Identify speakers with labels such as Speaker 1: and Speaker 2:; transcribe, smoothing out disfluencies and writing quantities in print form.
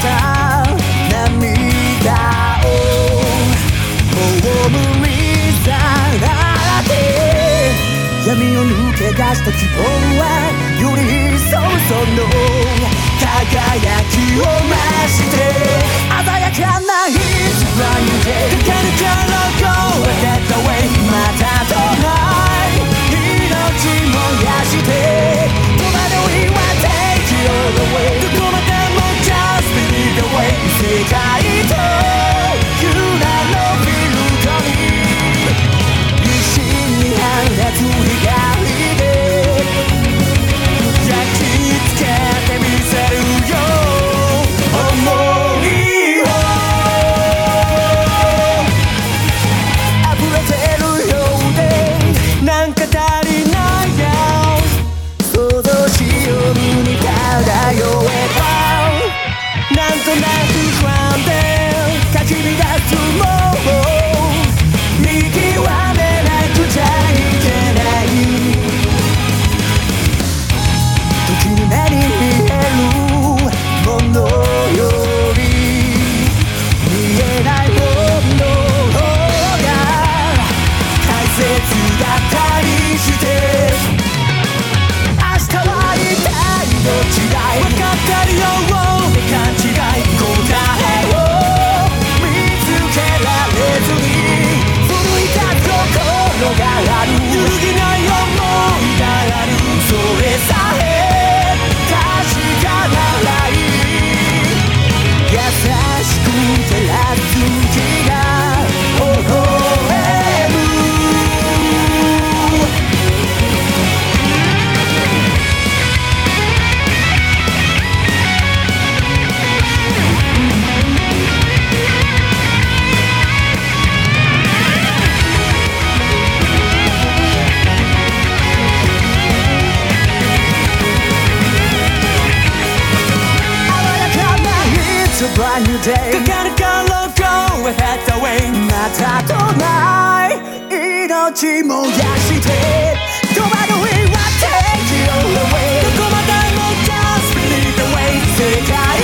Speaker 1: た涙をもう無理さだって闇を抜け出した希望はより一層その輝きを増して鮮やかな It's brand new day かかるから Go that way またとない命燃やして戸惑いは Take it all away どこまでも Just believe the way 世界とユラのフィルトに一心に放つ光で焼き付けてみせるよ想いを溢れてるようでなんか足りないよ想像しように漂えばなんとなく不安でかき乱すもう見極めなくちゃいけない時に目に見えるものより見えないものが大切だったりして明日は一体どっちだい分かってるよって勘違い答えを見つけられずに奮い立つ心がある揺るぎない想いがあるそれさえ確かならいい優しく照らす日が微笑むbrand new day かかるから Go ahead the way またとない命燃やして戸惑いは Take it all away どこまでも Just believe the way 世界